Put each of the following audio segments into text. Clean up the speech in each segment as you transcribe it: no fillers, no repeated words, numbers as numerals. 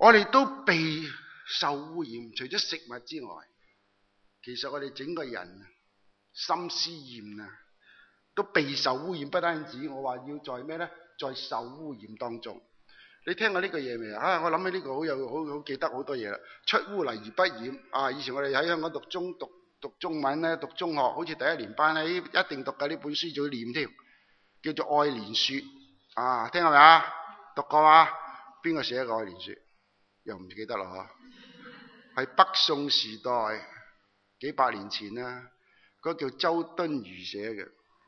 我哋都被受污染，除咗食物之外，其實我哋整個人心思意啊，都被受污染。不單止，我話要在咩呢？在受污染當中。你聽過呢個嘢未啊？我諗起呢個好記得好多嘢啦。出污泥而不染啊！以前我哋喺香港讀中文咧，讀中學，好似第一年班咧，一定讀嘅呢本書，仲要念添，叫做《愛蓮說》啊！聽過未啊？讀過嘛？邊個寫嘅《愛蓮說》？又唔記得啦嗬？係北宋時代幾百年前啦，嗰個叫周敦頤寫嘅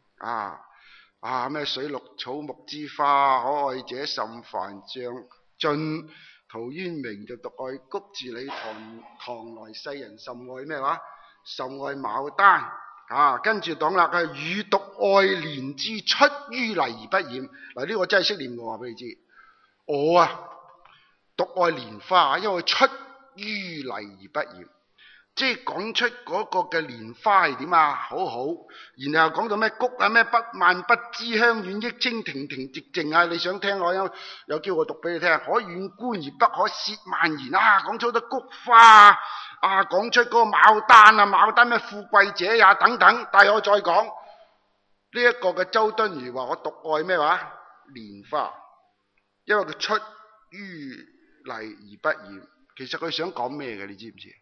咩水陸草木之花，可愛者甚蕃，將盡陶淵明就獨愛菊自李唐來世人甚愛咩話？甚愛牡丹跟住講啦，佢係汝獨愛蓮之出淤泥而不染。嗱，呢個真係識念，我話俾你知。我獨愛蓮花，因為出淤泥而不染，即係講出嗰個嘅蓮花係點啊，好好。然後講到咩菊啊，咩不蔓不枝香遠益清亭亭寂靜啊，你想聽我有叫我讀俾你聽，可遠觀而不可褻慢言啊，講出好多菊花講出嗰個牡丹咩富貴者也等等。但係我再講呢一個嘅周敦頤話，我獨愛咩話？蓮花，因為佢出淤泥而不染。其實佢想講咩嘅？你知唔知？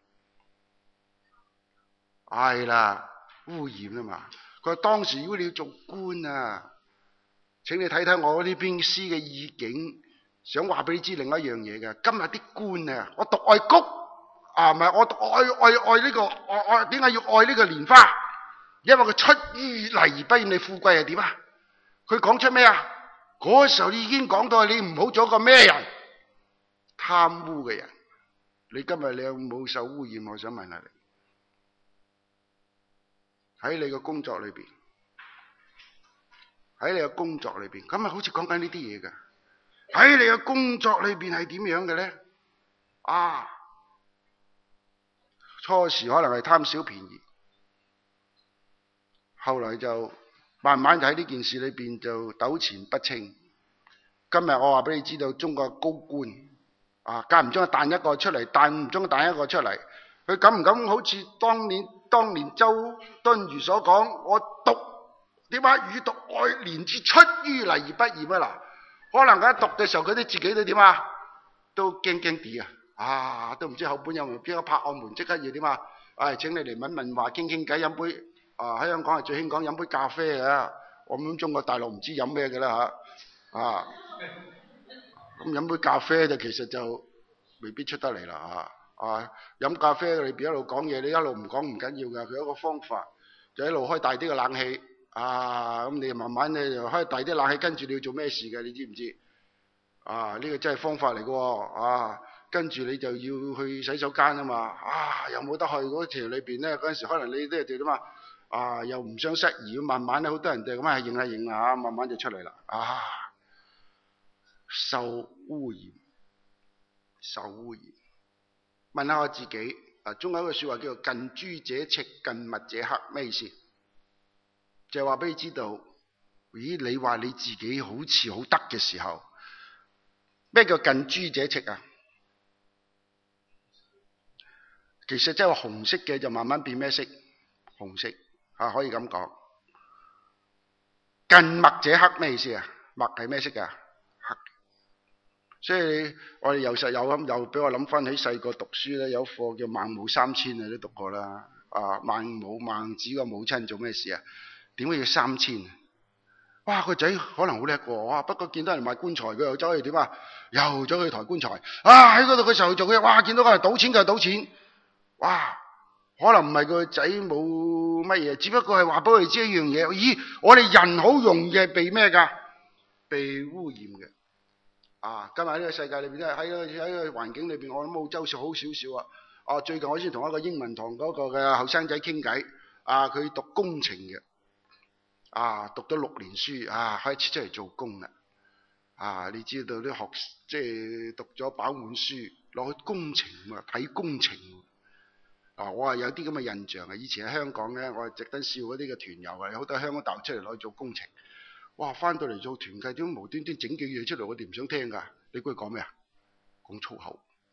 係啦，污染啊嘛。佢話當時如果你要做官啊，請你睇睇我呢邊詩嘅意境，想話俾你知另一樣嘢嘅。今日啲官啊，我獨愛菊唔係我愛呢個，我點解要愛呢個蓮花？因為佢出淤泥而不染。你富貴係點啊？佢講出咩啊？嗰時候你已經講到你唔好做一個咩人？貪污嘅人。你今日你有冇受污染？我想問下你。喺你嘅工作裏邊，咁咪好似講緊呢啲嘢㗎。喺你嘅工作裏邊係點樣嘅咧？初時可能係貪小便宜，後來就慢慢就喺呢件事裏邊就糾纏不清。今日我話俾你知道，中國高官間唔中彈一個出嚟，彈唔中彈一個出嚟，佢敢唔敢好似當年周敦頤所講，我點解汝獨愛蓮之出淤泥而不染啊？嗱，可能佢一讀嘅時候，佢哋自己都點啊？都驚驚地都唔知後半有冇邊個拍我門，即刻要點啊？請你嚟問話，傾傾偈，飲杯喺香港係最興講飲杯咖啡嘅，我諗中國大陸唔知飲咩嘅啦咁飲杯咖啡就其實就未必出得嚟啦飲咖啡裏邊一路講嘢，你一路唔講唔緊要㗎，佢有一個方法就一路開大啲嘅冷氣咁你慢慢咧就開大啲冷氣，跟住你要做咩事嘅？你知唔知呢個真係方法嚟嘅跟住你就要去洗手間啊嘛又冇得去嗰條裏邊咧，嗰陣時可能你都係點啊又唔想失儀，慢慢咧好多人就咁認下慢慢就出嚟啦受污染。問下我自己中國有一句說話叫做近朱者赤，近墨者黑，咩意思？就係話俾你知道，咦，你話你自己好似好得嘅時候，咩叫近朱者赤啊？其實即係話紅色嘅就慢慢變咩色？紅色可以咁講。近墨者黑咩意思啊？墨係咩色噶？黑。所以我哋又俾我諗翻起細個讀書咧，有課叫孟母三遷你都讀過啦。孟子個母親做咩事啊？點解要三遷？哇，個仔可能好叻喎，不過見到人賣棺材，佢又走去點啊？又走去抬棺材喺嗰度嘅時候做嘅，哇！見到個人賭錢就賭錢，哇！可能唔係個仔冇乜嘢，只不過係話俾我哋知一樣嘢。咦，我哋人好容易係被咩噶？被污染嘅。今日呢個世界裏邊咧，喺個環境裏邊，我諗澳洲好少少最近我先同一個英文堂嗰個嘅後生仔傾偈，佢讀工程嘅，讀咗6年書，開始出嚟做工啦。你知道啲即係讀咗飽滿書，落去工程睇工程。我話有啲咁嘅印象以前喺香港咧，我係值得笑嗰啲嘅團友好多香港大學出嚟攞去做工程。哇！翻到嚟做團契，點無端端整幾嘢出嚟？我哋唔想聽噶。你估佢講咩啊？講粗口。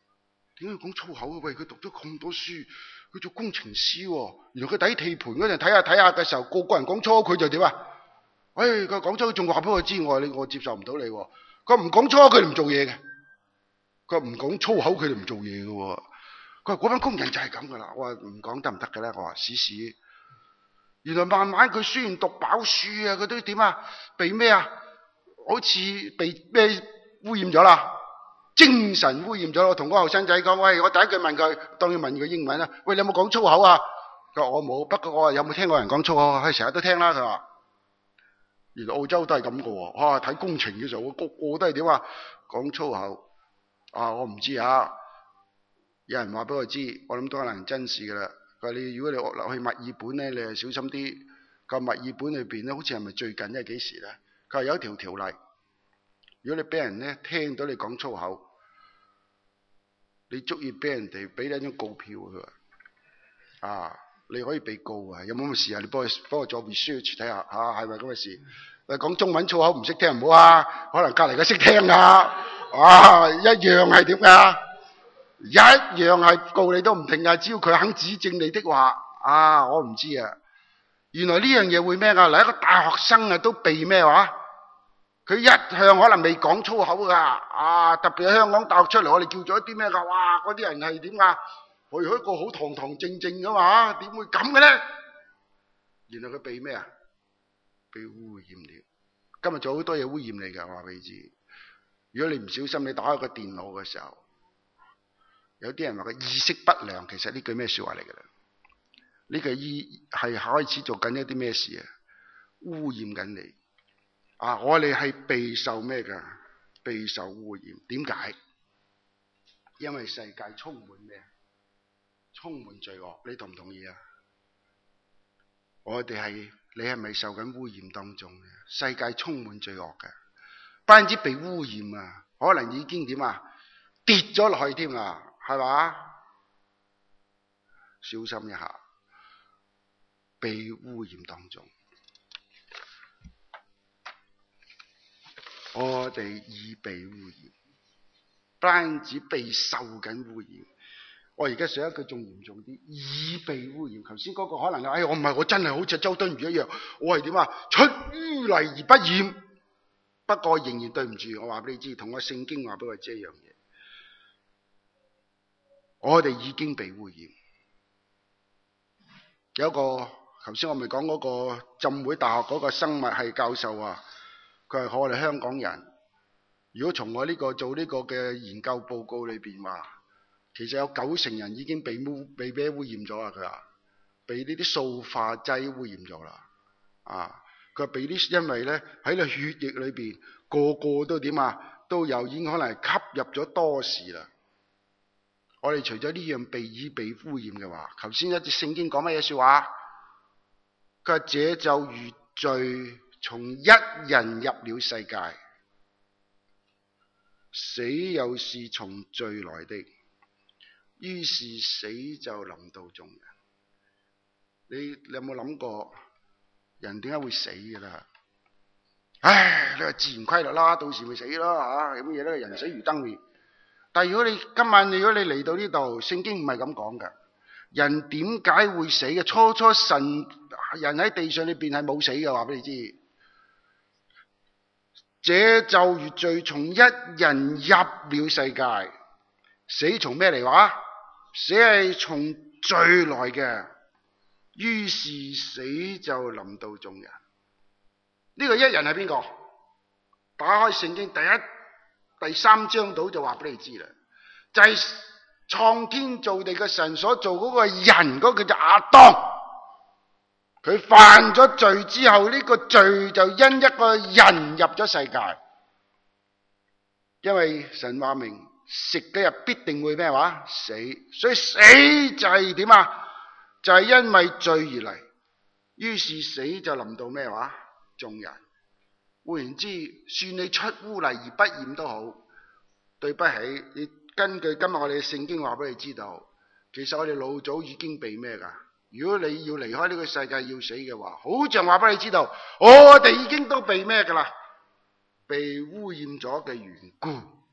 點解講粗口啊？喂，佢讀咗咁多書，佢做工程師喎，原來佢抵地盤嗰陣睇下嘅時候，個人講粗口佢就點啊？佢講粗口仲話俾我知，我接受唔到你喎。佢唔講粗口佢哋唔做嘢嘅，佢唔講粗口佢哋唔做嘢嘅喎。佢話嗰班工人就係咁噶啦。我話唔講得唔得嘅咧？我話試試。原來慢慢佢雖然讀飽書啊，佢都點啊？被咩啊？好似被咩污染咗啦？精神污染咗。我同嗰個後生仔講，喂，我第一句問佢，當然問佢英文啦。喂，你有冇講粗口啊？佢話我冇，不過我話有冇聽過人講粗口啊？佢成日都聽啦。佢話原來澳洲都係咁嘅喎。睇工程嘅時候，個個都係點啊？講粗口啊！我唔知啊。有人話俾我知，我諗都可能真事噶啦。佢話你如果你落去墨爾本咧，你係小心啲。個墨爾本裏邊咧，好似係咪最近係幾時咧？佢話有一條條例，如果你俾人咧聽到你講粗口，你足以俾人哋俾一張告票佢話你可以被告啊！有冇咁嘅事啊？你幫我做 research 睇下係咪咁嘅事？講中文粗口唔識聽唔好啊，可能隔離嘅識聽啊！一樣係點㗎？一樣係告你都唔停啊！只要佢肯指正你的話，我唔知啊。原來呢樣嘢會咩㗎？嗱，一個大學生都被咩話？佢一向可能未講粗口㗎，特別係香港大學出嚟，我哋叫咗一啲咩㗎？哇！嗰啲人係點啊？佢一個好堂堂正正㗎嘛，點會咁嘅咧？原來佢被咩啊？被污染了。今日仲有好多嘢污染你㗎，我話俾你知。如果你唔小心，你打開個電腦嘅時候，有啲人話佢意識不良，其實呢句咩說話嚟㗎啦？呢句係開始做緊一啲咩事啊？污染緊你。我哋係備受咩㗎？備受污染。點解？因為世界充滿咩？充滿罪惡。你同唔同意啊？你係咪受緊污染當中？世界充滿罪惡嘅，不止被污染啊，可能已經點啊？跌咗落去添啊，係嘛？小心一下，被污染當中。我哋已被污染，不單止被受緊污染。我而家上一句仲嚴重啲，已被污染。頭先嗰個可能我唔係，我真係好似周敦頤一樣，我係點啊？出淤泥而不染。不過仍然對唔住，我話俾你知，同我聖經話俾我知一樣嘢，我哋已經被污染。有一個頭先我咪講嗰個浸會大學嗰個生物系教授啊，佢係我哋香港人。如果從我呢個做呢個嘅研究報告裏邊話，其實有90%人已經被污染咗啊！佢話被呢啲塑化劑污染咗啦。佢話被啲因為咧喺你血液裏邊個個都點啊？都有已經可能係吸入咗多時啦。我哋除咗呢樣被污染嘅話，頭先一節聖經講乜嘢說話？佢話這就如罪從一人入了世界，死又是從罪來的，於是死就臨到眾人。你有冇諗過人點解會死㗎啦？你話自然規律啦，到時咪死咯有乜嘢咧？人死如燈滅。但係如果你今晚如果你嚟到呢度，聖經唔係咁講㗎。人點解會死嘅？初神人喺地上裏邊係冇死嘅，話俾你知。這就如罪從一人入了世界，死從咩嚟話？死係從罪來嘅，於是死就臨到眾人。呢個一人係邊個？打開聖經第3章度就話俾你知啦，就係創天造地嘅神所做嗰個人，嗰個就亞當。佢犯咗罪之後，呢個罪就因一個人入咗世界。因為神話明食嘅日必定會咩話？死。所以死就係點啊？就係因為罪而嚟，於是死就臨到咩話？眾人。換言之，算你出污泥而不染都好，對不起，你根據今日我哋嘅聖經話俾你知道，其實我哋老早已經被咩噶？如果你要離開呢個世界要死嘅話，好像話俾你知道，我哋已經都被咩噶啦？被污染咗嘅緣故，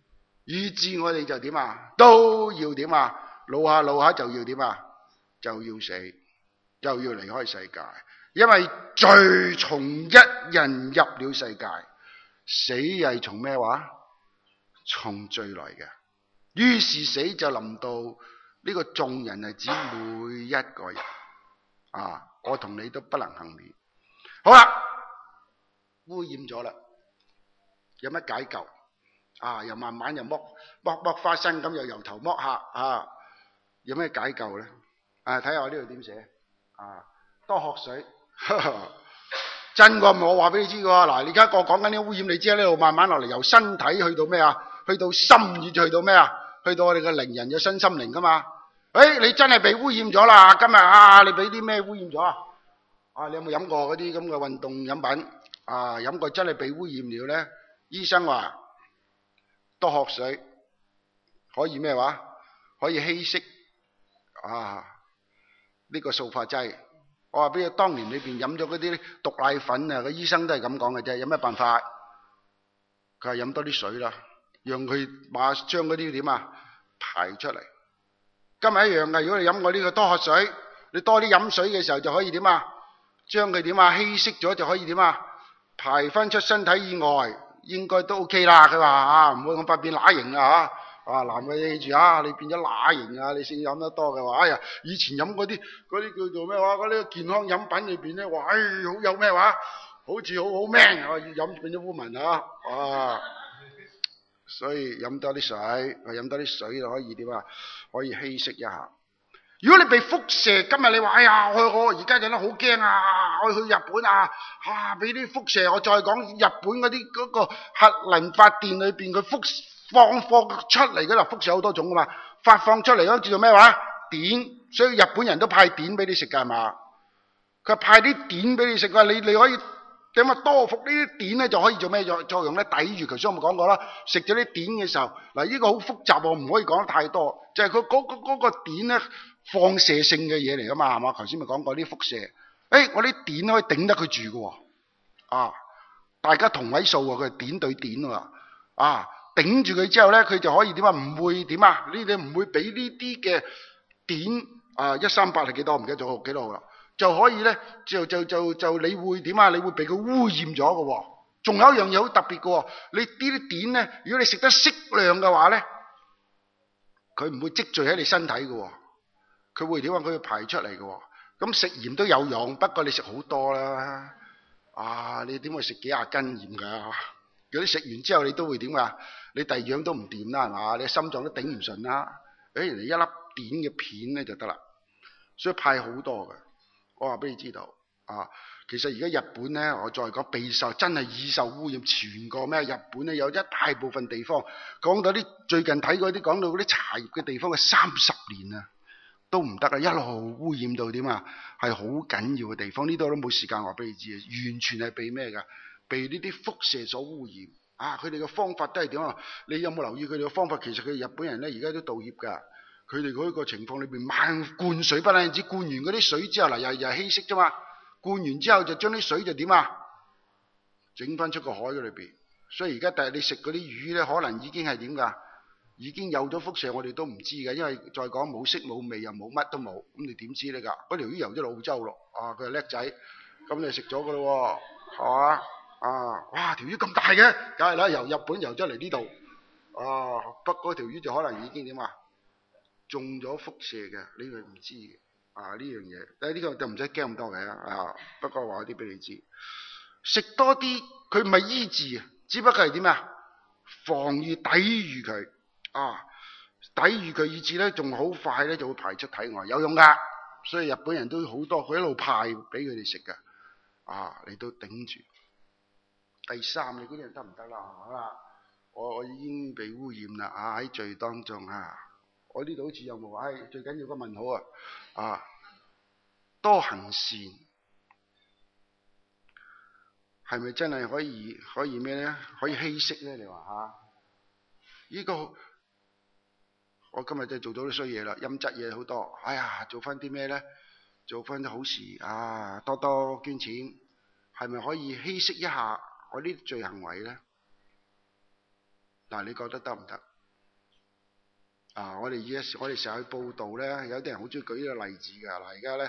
以致我哋就點啊？都要點啊？老下就要點啊？就要死，就要離開世界。因為罪從一人入了世界，死係從咩話？從罪來嘅。於是死就臨到呢個眾人，係指每一個人啊！我同你都不能幸免。好啦，污染咗啦，有乜解救啊？又慢慢又剝花生咁，又由頭剝下啊！有咩解救咧？啊，睇下我呢度點寫啊？多喝水，真個唔係我話俾你知噶。嗱，你而家我講緊啲污染，你知喺呢度慢慢落嚟，由身體去到咩啊？去到心意，去到咩啊？去到我哋嘅靈人嘅身心靈噶嘛？你真係被污染咗啦！今日啊，你俾啲咩污染咗啊？啊，你有冇飲過嗰啲咁嘅運動飲品啊？飲過真係被污染了咧？醫生話多喝水可以咩話？可以稀釋啊呢個塑化劑。我話俾你，當年裏邊飲咗嗰啲毒奶粉啊，個醫生都係咁講嘅啫。有咩辦法？佢係飲多啲水啦，讓佢將嗰啲點啊排出嚟。今日一樣嘅，如果你飲過呢個多喝水，你多啲飲水嘅時候就可以點啊？將佢點啊稀釋咗就可以點啊排翻出身體以外，應該都 OK 啦。佢話啊，唔會咁快變乸型啊嚇！啊，男嘅記住啊，你變咗乸型啊，你先飲得多嘅話，哎呀，以前飲嗰啲叫做咩話？嗰啲健康飲品裏邊咧，哇，好有咩話？好似好 man 啊，要飲變咗污民啊！啊，所以飲多啲水，飲多啲水就可以點啊？可以稀釋一下。如果你被輻射，今日你話哎呀，我而家陣間好驚啊！我去日本啊，俾啲輻射。我再講日本嗰啲嗰個核能發電裏邊，佢放出嚟嗰度輻射好多種噶嘛，發放出嚟嗰叫做咩話？碘。所以日本人都派碘俾你食噶係嘛？佢派啲碘俾你食噶，你可以點啊？多服呢啲碘咧就可以做咩作用咧？抵御。頭先我咪講過啦，食咗啲碘嘅時候，嗱呢個好複雜，我唔可以講得太多。就係佢嗰個碘咧，放射性嘅嘢嚟噶嘛，係嘛？頭先咪講過啲輻射。我啲碘可以頂得佢住嘅，啊，大家同位數喎，佢係碘對碘喎，啊，頂住佢之後咧，佢就可以點啊？唔會點啊？你唔會俾呢啲嘅碘啊138係幾多？唔記得咗幾多號啦，就可以咧就你會點啊？你會俾佢污染咗嘅。仲有一樣嘢好特別嘅，你呢啲碘咧，如果你食得適量嘅話咧，佢唔會積聚喺你身體嘅，佢會點啊？佢會排出嚟嘅。咁食鹽都有用，不過你食好多啦。啊，你點會食幾廿斤鹽㗎？如果你食完之後你都會點啊？你第二樣都唔掂啦，係嘛？你心臟都頂唔順啦。你一粒碘嘅片咧就得啦。所以派好多嘅。我話俾你知道啊，其實而家日本咧，我再講備受真係易受污染，全個咩？日本咧有一大部分地方講到啲最近睇過啲講到嗰啲茶葉嘅地方嘅30年啊。都唔得啊！一路污染到點啊？係好緊要嘅地方，呢度都冇時間話俾你知啊！完全係被咩㗎？被呢啲輻射所污染啊！佢哋嘅方法都係點啊？你有冇留意佢哋嘅方法？其實佢日本人咧而家都道歉㗎。佢哋嗰個情況裏邊猛灌水不單止，灌完嗰啲水之後嗱，又係稀釋啫嘛。灌完之後就將啲水就點啊？整翻出個海嘅裏邊。所以而家第日你食嗰啲魚咧，可能已經係點㗎？已經有咗輻射，我哋都唔知嘅，因為再講冇色冇味又冇乜都冇，咁你點知呢？㗎？嗰條魚游咗落澳洲咯，啊佢係叻仔，咁你食咗㗎咯，係嘛？啊，哇條魚咁大嘅，梗係啦，由日本游咗嚟呢度，啊不過條魚就可能已經點啊？中咗輻射嘅，呢個唔知嘅，啊呢樣嘢，呢個就唔使驚咁多嘅，啊不過話啲俾你知，食多啲佢唔係醫治啊，只不過係點啊？防禦抵禦佢。啊！抵禦佢以致咧，仲好快咧就會排出體外，有用噶。所以日本人都好多，佢一路派俾佢哋食噶。啊，你都頂住。第三，你嗰啲人得唔得啦？好啦，我已經被污染啦。啊，喺罪當中啊，我呢度好似有冇話？最緊要個問號啊！啊，多行善，係咪真係可以咩咧？可以稀釋咧？你話吓？呢個。我今日就做咗啲衰嘢啦，陰質嘢好多。哎呀，做翻啲咩咧？做翻啲好事啊！多多捐錢，係咪可以稀釋一下我呢啲罪行為咧？嗱，你覺得得唔得？ 我哋成日去報道咧，有啲人好中意舉呢個例子㗎。嗱，而家咧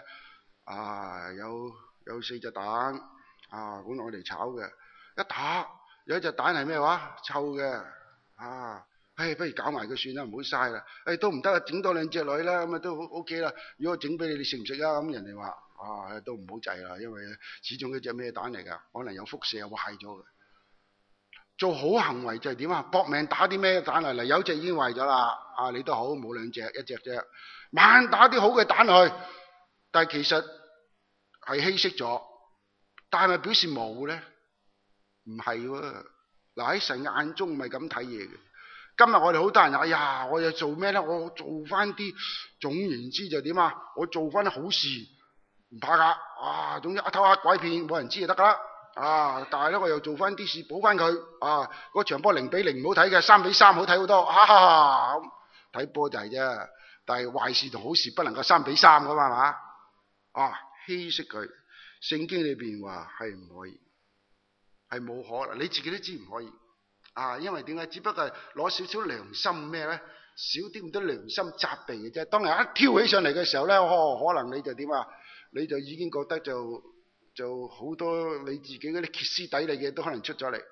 有4隻蛋本來我哋炒嘅，一打有一隻蛋係咩話？臭嘅不如搞埋佢算啦，唔好嘥啦。都唔得啊，整多2隻女啦，咁啊都 OK 啦。如果整俾你食唔食啊？咁人哋話都唔好制啦，因為始終嗰隻咩蛋嚟㗎，可能有輻射壞咗嘅。做好行為就係點啊？搏命打啲咩蛋嚟？有隻已經壞咗啦，你都好冇2隻，1隻啫。猛打啲好嘅蛋去，但係其實係稀釋咗，但係咪表示冇咧？唔係喎。嗱，喺神嘅眼中唔係咁睇嘢嘅。今日我哋好多人我又做咩咧？我做翻啲，總言之就點啊？我做翻啲好事，唔怕噶。總之偷呃拐騙冇人知就得噶啦。但係咧我又做翻啲事補翻佢。嗰場波0-0唔好睇嘅，3-3好睇好多。睇波就係啫。但係壞事同好事不能夠3-3噶嘛，係嘛？稀釋佢。聖經裏邊話係唔可以，係冇可能。你自己都知唔可以。因為點解？只不過係攞少少良心咩咧？少啲咁多良心責備嘅啫。當人一挑起上嚟嘅時候咧，可能你就點啊？你就已經覺得就好多你自己嗰啲歇斯底里嘅都可能出咗嚟。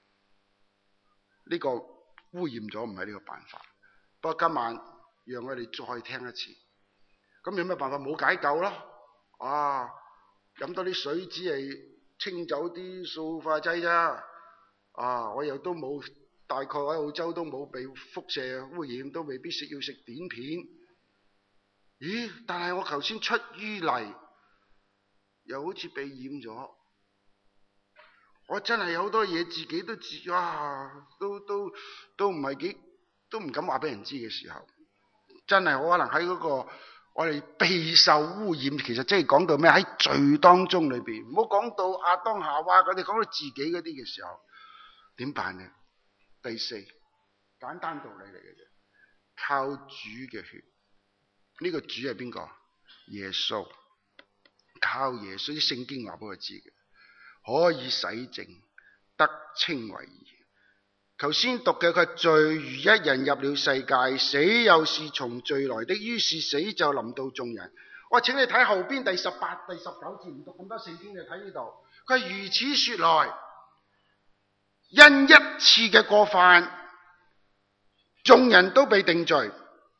呢個污染咗唔係呢個辦法。不過今晚讓我哋再聽一次。咁有咩辦法？冇解救咯。飲多啲水只係清走啲塑化劑啫。我又都冇，大概喺澳洲都冇被輻射污染，都未必要食碘片。咦？但係我頭先出淤泥，又好似被染咗。我真係有好多嘢自己都都唔係幾，都唔敢話俾人知嘅時候，真係好可能喺嗰個我哋備受污染。其實即係講到咩？喺罪當中裏邊，唔好講到亞當夏娃嗰啲，講到自己嗰啲嘅時候。點辦呢？第4，簡單道理嚟嘅啫，靠主嘅血。呢個主係邊個？耶穌。靠耶穌，啲聖經話俾我知嘅，可以洗淨，得稱為義。頭先讀嘅佢係罪如一人入了世界，死又是從罪來的，於是死就臨到眾人。我請你睇後邊第18、第19節，唔讀咁多聖經，你睇呢度。佢係如此說來。因一次嘅過犯，眾人都被定罪。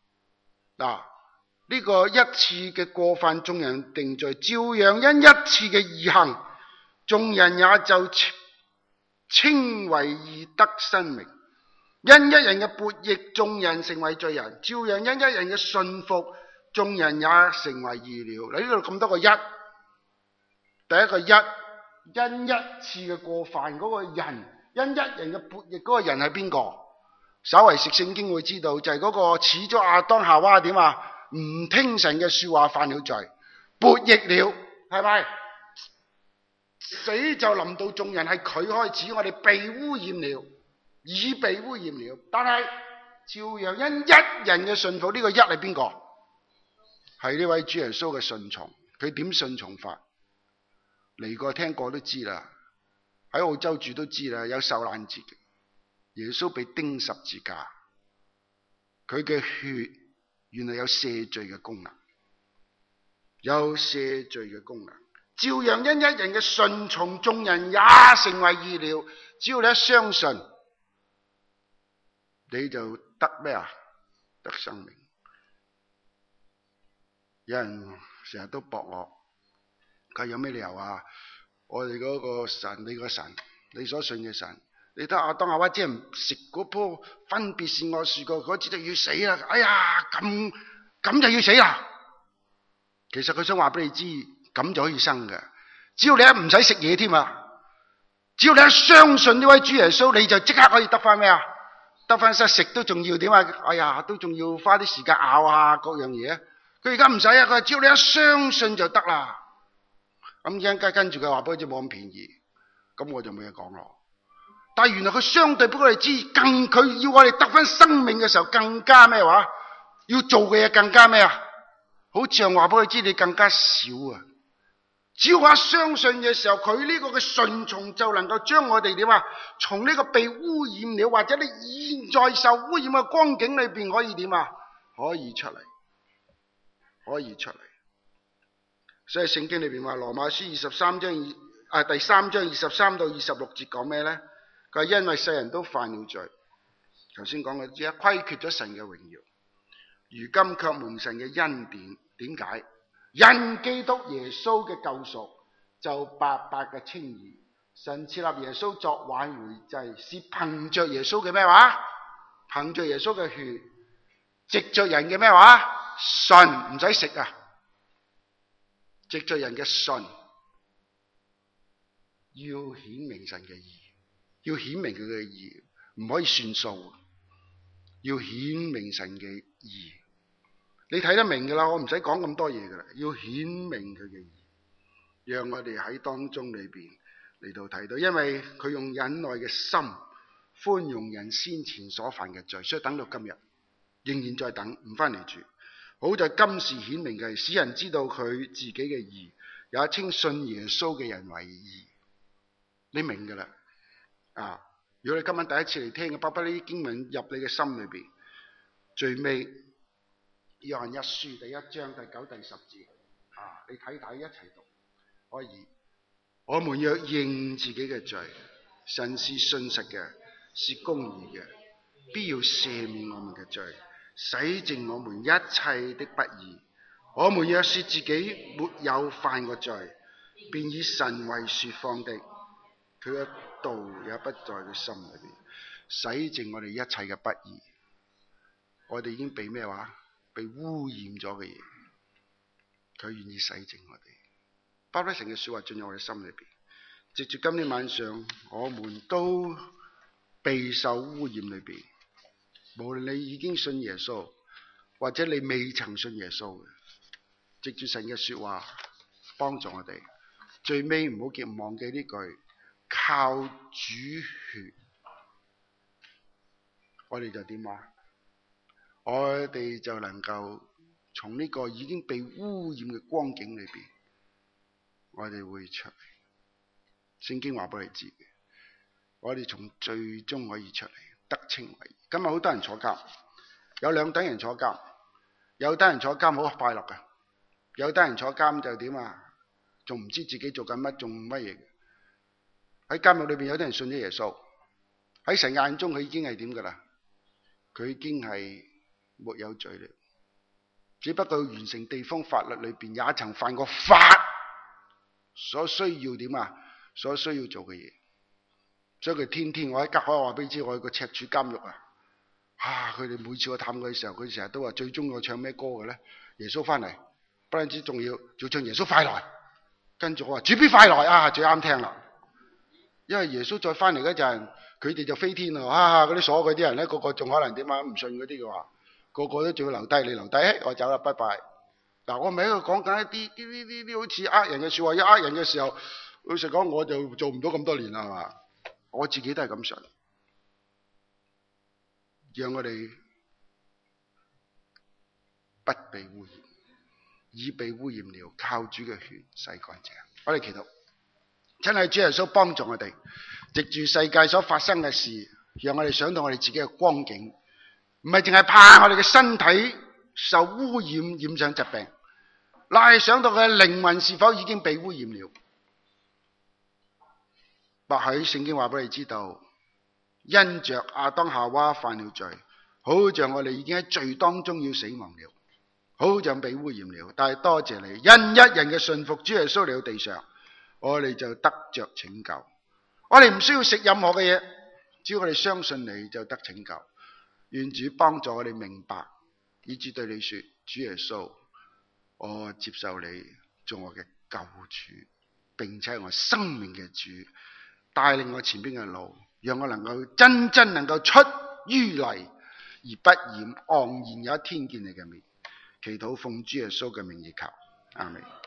呢個一次嘅過犯，眾人定罪，照樣因一次嘅義行，眾人也就稱為義，得生命。因一人嘅悖逆，眾人成為罪人，照樣因一人嘅信服，眾人也成為義了。呢度咁多個一，第一個一，因一次嘅過犯嗰個人。因一人嘅悖逆，嗰個人係邊個？稍為食聖經會知道，就係嗰個似咗亞當夏娃點啊？唔聽神嘅說話，犯了罪，悖逆了，係咪？死就臨到眾人，係佢開始，我哋被污染了，已被污染了。但係照樣因一人嘅信服，呢個一係邊個？係呢位主耶穌嘅順從。佢點順從法？嚟過聽過都知啦。喺澳洲住都知啦，有受難節嘅，耶穌被釘十字架，佢嘅血原來有赦罪嘅功能，有赦罪嘅功能。照樣因一人嘅順從，眾人也成為義了。只要你一相信，你就得咩啊？得生命。有人成日都駁我，佢有咩理由啊？我哋嗰個神，你個神，你所信嘅神，你睇亞當夏娃，即係唔食嗰棵分別善惡樹個嗰枝就要死啦！哎呀，咁就要死啦！其實佢想話俾你知，咁就可以生嘅。只要你一唔使食嘢添啊，只要你一相信呢位主耶穌，你就即刻可以得翻咩啊？得翻食都仲要點啊？哎呀，都仲要花啲時間咬下各樣嘢。佢而家唔使啊，佢話只要你一相信就得啦。咁一陣間跟住佢話俾佢知冇咁便宜，咁我就冇嘢講咯。但係原來佢相對俾我哋知，佢要我哋得翻生命嘅時候，更加咩話？要做嘅嘢更加咩啊？好似話俾佢知，你更加少啊！ 只要我相信嘅時候，佢呢個嘅順從就能夠將我哋點啊，從呢個被污染了，或者你現在受污染嘅光景裏邊，可以點啊？可以出嚟，可以出嚟。所以聖經裏邊話，羅馬書第3章23到26節講咩咧？佢話因為世人都犯了罪，頭先講嘅，只係虧缺咗神嘅榮耀，如今卻蒙神嘅恩典。點解？因基督耶穌嘅救贖，就白白嘅稱義。神設立耶穌作挽回祭，是憑着耶穌嘅咩話？憑着耶穌嘅血，藉着人嘅咩話？信，唔使食啊！藉着人嘅信，要顯明神嘅義，要顯明佢嘅義，唔可以算數，要顯明神嘅義。你睇得明噶啦，我唔使講咁多嘢噶啦，要顯明佢嘅義，讓我哋喺當中裏邊嚟到睇到，因為佢用忍耐嘅心寬容人先前所犯嘅罪，所以等到今日仍然在等，唔翻嚟住。好在今時顯明嘅，使人知道佢自己嘅義，也稱信耶穌嘅人為義。你明噶啦啊！如果你今晚第一次嚟聽嘅，包括呢啲經文入你嘅心裏邊，最尾約翰一書第1章第9、第10節啊，你睇睇一齊讀可以。我們若認自己嘅罪，神是信實嘅，是公義嘅，必要赦免我們嘅罪，洗淨我們一切的不義。我們若說自己沒有犯過罪，便以神為說謊的，佢嘅道也不在佢心裏邊。洗淨我哋一切嘅不義，我哋已經被咩話？被污染咗嘅嘢，佢願意洗淨我哋。包得成嘅說話進入我哋心裏邊。藉住今天晚上，我們都備受污染裏邊。無論你已經信耶穌，或者你未曾信耶穌嘅，藉住神嘅說話幫助我哋。最尾唔好忘記呢句：靠主血，我哋就點啊？我哋就能夠從呢個已經被污染嘅光景裏邊，我哋會出嚟。聖經話俾你知嘅，我哋從最終可以出嚟，得稱為義。今日好多人坐監，有兩等人坐監，有得人坐監好快樂嘅，有得人坐監就點啊？仲唔知自己做緊乜，仲乜嘢？喺監獄裏邊有啲人信咗耶穌，喺神眼中佢已經係點噶啦？佢已經係沒有罪了，只不過完成地方法律裏邊也曾犯過法所需要點啊？所需要做嘅嘢。所以佢天天，我喺隔海話俾你知，我去個赤柱監獄啊！佢哋每次我探佢嘅時候，佢成日都話最中意我唱咩歌嘅咧？耶穌翻嚟，不單止仲要唱耶穌快來，跟住我話主必快來啊！最啱聽啦，因為耶穌再翻嚟嗰陣，佢哋就飛天啦！嗰啲鎖嗰啲人咧，個個仲可能點啊？唔信嗰啲嘅話，個個都仲要留低，你留低，我走啦，拜拜。嗱，我咪喺度講緊一啲好似呃人嘅說話，一呃人嘅時候，老實講，我就做唔到咁多年啦，係嘛？我自己都係咁信，讓我哋不被污染，已被污染了，靠主嘅血洗乾淨。我哋祈禱，真係主耶穌幫助我哋，藉住世界所發生嘅事，讓我哋想到我哋自己嘅光景，唔係淨係怕我哋嘅身體受污染，染上疾病，乃係想到佢嘅靈魂是否已經被污染了。或許聖經話俾你知道，因着亞當夏娃犯了罪，好像我哋已經喺罪當中要死亡了，好像被污染了。但係多謝你，因一人嘅信服主耶穌嚟到地上，我哋就得着拯救。我哋唔需要食任何嘅嘢，只要我哋相信你就得拯救。願主幫助我哋明白，以致對你說：主耶穌，我接受你做我嘅救主，並且係我生命嘅主。帶領我前邊嘅路，讓我能夠真正能夠出淤泥而不染，昂然有一天見你嘅面。祈禱奉主耶穌嘅名義求，阿們。